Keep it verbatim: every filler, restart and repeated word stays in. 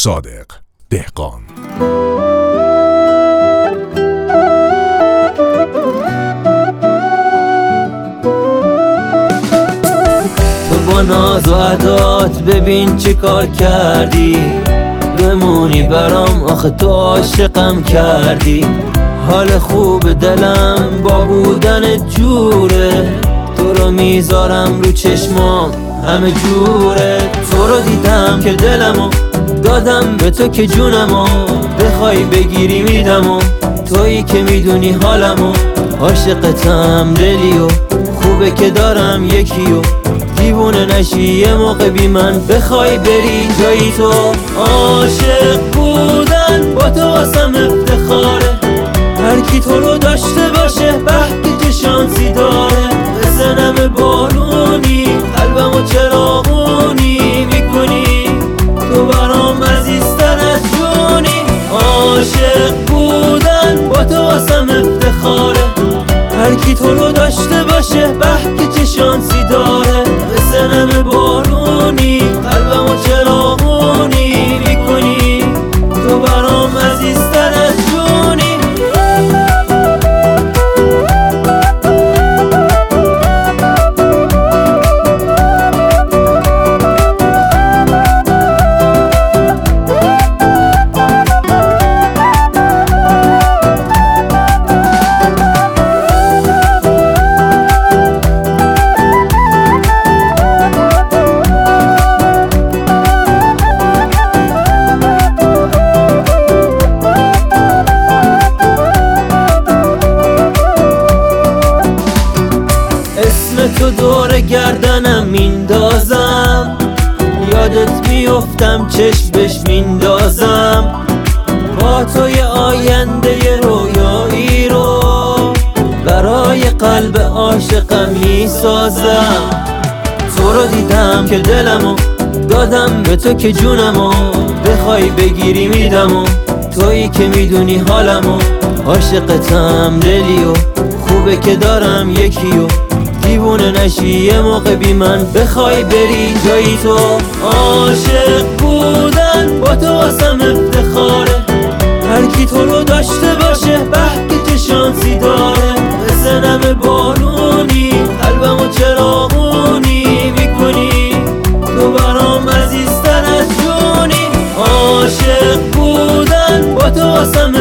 صادق دهقان. تو با ناز و عدات ببین چه کار کردی، بمونی برام آخه تو عاشقم کردی. حال خوب دلم با بودن جوره، تو رو میذارم رو چشمام همه جوره. تو رو دیدم که دلمو دادم به تو که جونمو بخوای بگیری میدمو. تویی که میدونی حالمو، عاشقتم دلیو، خوبه که دارم یکیو. دیوونه نشی یه موقع بی من بخوای بری جایی تو. عاشق بودن با تو واسم افتخاره، هر کی تو رو داشته باشه به که شانسی داره. بزنم بارونی قلبمو چراغونی میکنی، تو برام عزیزتر از جونی. عاشق بودن با تو واسم افتخاره، هر کی تو رو داشته باشه به که شانسی داره. بزنم بارونی قلبمو چراغونی میکنی، تو برام عزیزتر از جونی. تو دور گردنم میندازم، یادت میافتم چشم بهش میندازم. با تو یه آینده ی رویایی رو برای قلب عاشقم میسازم. تو رو دیدم که دلمو دادم به تو که جونمو بخوای بگیری میدمو. تویی که میدونی حالمو، عاشقتم دلیو، خوبه که دارم یکیو. دیوونه نشی یه موقع بی من بخوای بری جایی تو. عاشق بودن با تو واسم افتخاره، هر کی تو رو داشته باشه به که شانسی داره. بزنم بارونی قلبمو چراغونی میکنی، تو برام عزیزتر از جونی. عاشق بودن با تو واسم